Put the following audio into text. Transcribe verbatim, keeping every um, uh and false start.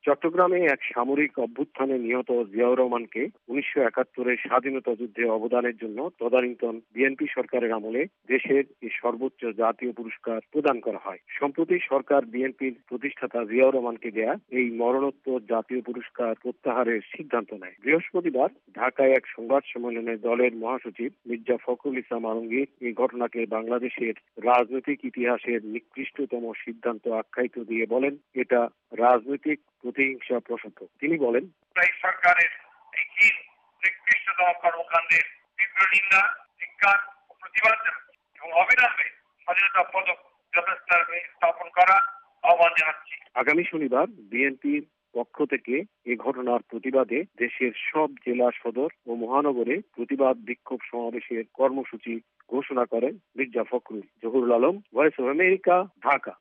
চট্টগ্রামে এক সামরিক অভ্যুত্থানে নিহত জিয়াউর রহমানকে উনিশশো একাত্তরের স্বাধীনতা যুদ্ধে অবদানের জন্য তদানীন্তন বিএনপি সরকারের আমলে দেশের এই সর্বোচ্চ জাতীয় পুরস্কার প্রদান করা হয়। সম্প্রতি সরকার বিএনপির প্রতিষ্ঠাতা জিয়াউর রহমানকে দেয়া এই মরণোত্তর জাতীয় পুরস্কার প্রত্যাহারের সিদ্ধান্ত নেয়। বৃহস্পতিবার ঢাকায় এক সংবাদ সম্মেলনে দলের মহাসচিব মির্জা ফখরুল ইসলাম আলমগীর এই ঘটনাকে বাংলাদেশের রাজনৈতিক ইতিহাসের নিকৃষ্টতম সিদ্ধান্ত আখ্যায়িত দিয়ে বলেন, এটা রাজনৈতিক প্রতিহিংসা প্রসূত। তিনি বলেন, সরকারের এই নিকৃষ্টতম কর্মকাণ্ডের তীব্র নিন্দা, ধিক্কার ও প্রতিবাদ এবং অবিলম্বে স্বাধীনতা পদক যথাস্থানে স্থাপন করা আহ্বান জানাচ্ছি। আগামী শনিবার বিএনপির পক্ষ থেকে এ ঘটনার প্রতিবাদে দেশের সব জেলা সদর ও মহানগরে প্রতিবাদ বিক্ষোভ সমাবেশের কর্মসূচি ঘোষণা করেন Mirza Fakhrul. Zahurul Alam, voice of America, Dhaka.